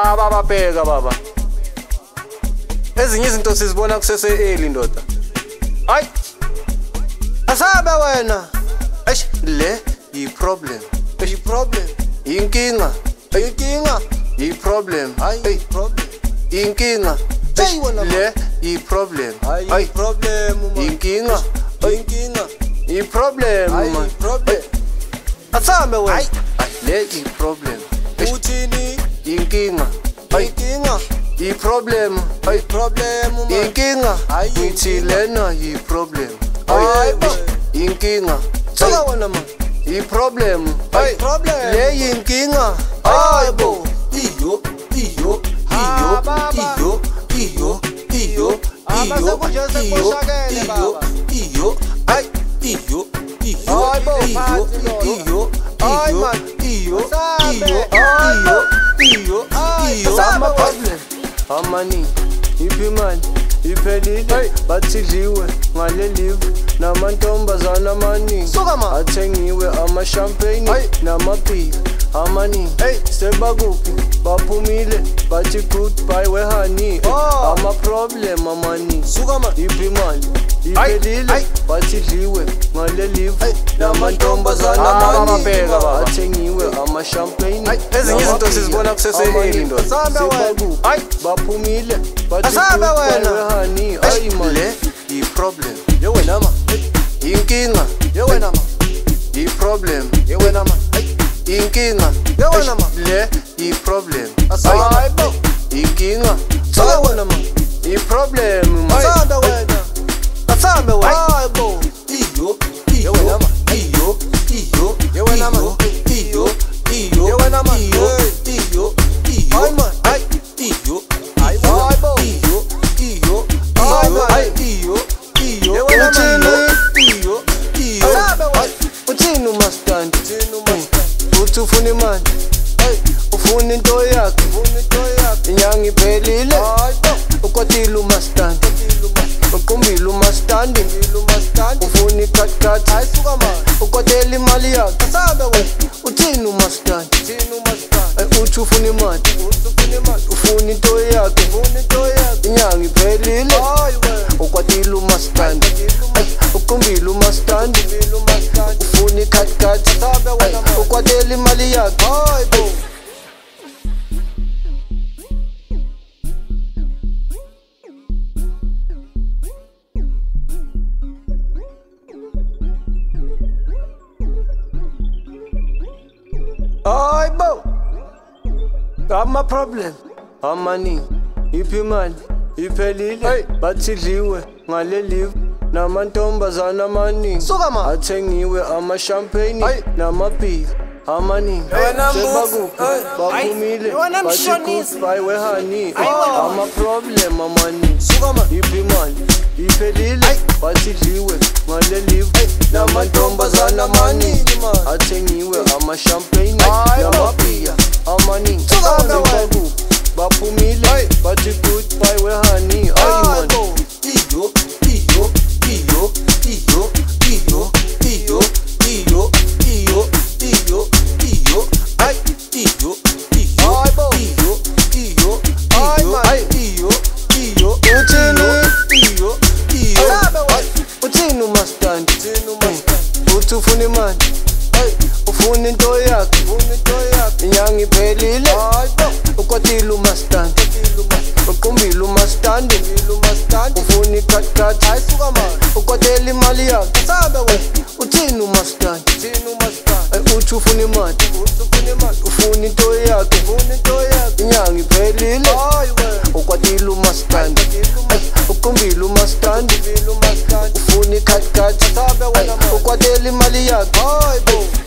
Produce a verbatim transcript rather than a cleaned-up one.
Ah baba bheka baba. Ezinye izinto sizibona kusese early ndoda. Hayi. Asabe wena. Eish le yi problem. Eish problem. Inkinga. Inkinga. Yi problem. Hayi problem. Inkinga. Le yi problem. Hayi problem. Inkinga. Inkinga. Yi problem. Hayi problem. Asabe wena. Hayi le yi problem. Uthini? Inkinga. Inkinga. Yi problem. Hayi problem. Inkinga. Ngithi lena yi problem. Hayi inkinga. Saka wena man. Yi problem. Hayi problem. Le inkinga. Hayi bo. Iyo iyo iyo iyo iyo iyo iyo iyo iyo ay iyo iyo iyo iyo ay man iyo iyo iyo iyo sama problem amani ipimani iphelile bathidliwe ngale live namantombazana amaningi athengiwe ama-champagne namabhika amaningi sebakuphi baphumile bathi goodbye wehani ama-problem amaningi iphi imali iphelile bathidliwe ngale live namantombazana amaningi athengiwe ama-champagne ezinye izinto sizibona kusese-early ndoda sebakuphi baphumile bathi goodbye wehani ayi mali i-problem yewena ma inkinga yewena ma i-problem yewena ma inkinga yewena ma le i-problem asayibo inkinga saka wena ma i-problem asanda wena asambe wena hayibo iyo iyo yewena ma iyo iyo yewena ma iyo iyo yewena ma iyo iyo iyo hayi man hayi iyo hayibo iyo iyo hayi iyo iyo yewena ma iyo iyo asabe wena uthini umastandi uthi ufuna imali ufuna into yakhe inyanga iphelile ukwatile umastandi uqumbile umastandi ufuna ikhathikhathi ukwatela imali yakhe uthini umastandi uthi ufuna imali ufuna into yakhe inyanga iphelile ukwatile umastandi uqumbile umastandi ufuna ikhathikhathi ukwatela imali yakhe hayibo ama-problem amaningi iphi imali iphelile bathidliwe ngale live namantombazana amaningi athengiwe ama-champagne namabhika amaningi sebakuphi baphumile bathi goodbye wehani ama-problem amaningi iphi imali iphelile bathidliwe ngale live namantombazana amaningi athengiwe ama-champagne namabhika amaningi sebakuphi baphumile bathi goodbye wehani ayiman iyo iyo iyo iyo iyo iyo iyo iyo iyo iyo ay iyo iyo iyo iyo iyo ay iyo iyo uthini iyo iyo uthini umastandi uthi ufuna imali ufuna into yakhe inyanga iphelile ukwatile umastandi uqumbile umastandi ufuna ikhathikhathi ukwatela imali yakhe uthini umastandi uthi ufuna imali ufuna into yakhe inyanga iphelile ukwatile umastandi uqumbile umastandi ufuna ikhathikhathi ukwatela imali yakhe